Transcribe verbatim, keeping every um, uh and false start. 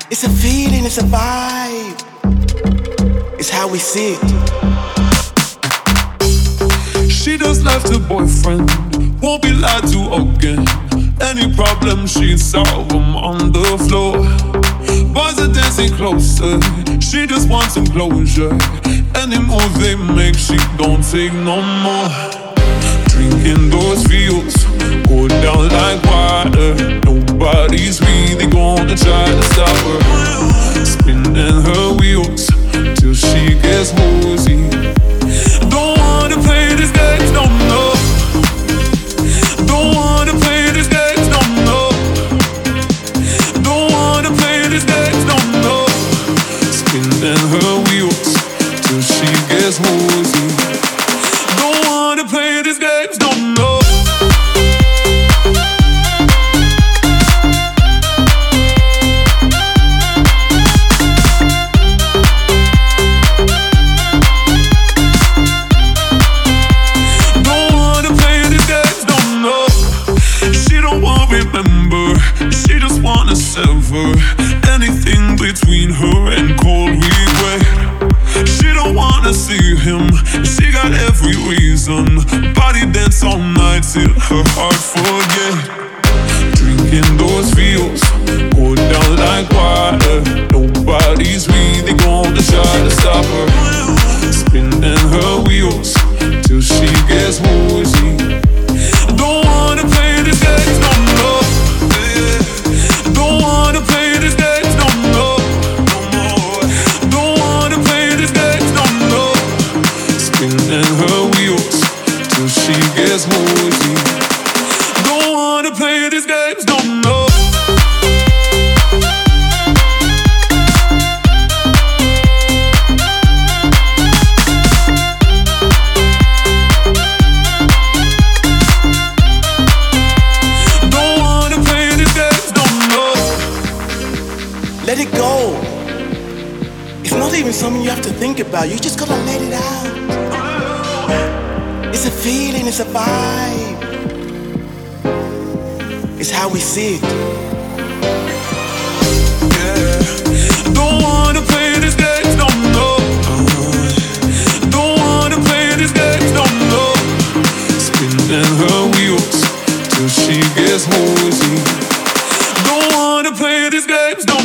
It's a feeling, it's a vibe. It's how we see it. She just left her boyfriend, won't be lied to again. Any problem she solve them on the floor. Boys are dancing closer, she just wants some closure. Any move they make, she don't take no more. Drinking those fields, go down like water. Nobody's really gonna try to stop her. Spinning her wheels till she gets woozy. Don't wanna play this game, no, no. Don't wanna play this game, no, no. Don't wanna play this game, no, no. Spinning her wheels till she gets woozy. Don't wanna play this game, no, no. Sever anything between her and cold regret. She don't wanna see him, she got every reason. Body dance all night till her heart forget. Drinking those feels, go down like water. Nobody's really gonna try to stop her. Spinning her wheels till she gets woozy. Don't wanna play this game, no, no. Don't wanna play this game, no, no, no more. Don't wanna play this game, no, no. Spinning her wheels till she gets woozy. Don't wanna play this game, no, no. Let it go. It's not even something you have to think about. You just gotta let it out. It's a feeling, it's a vibe. It's how we see it. Yeah. Don't wanna play this game, no, no. Don't wanna play this game, no, no. Spinning her wheels till she gets woozy. Don't wanna play this game, no.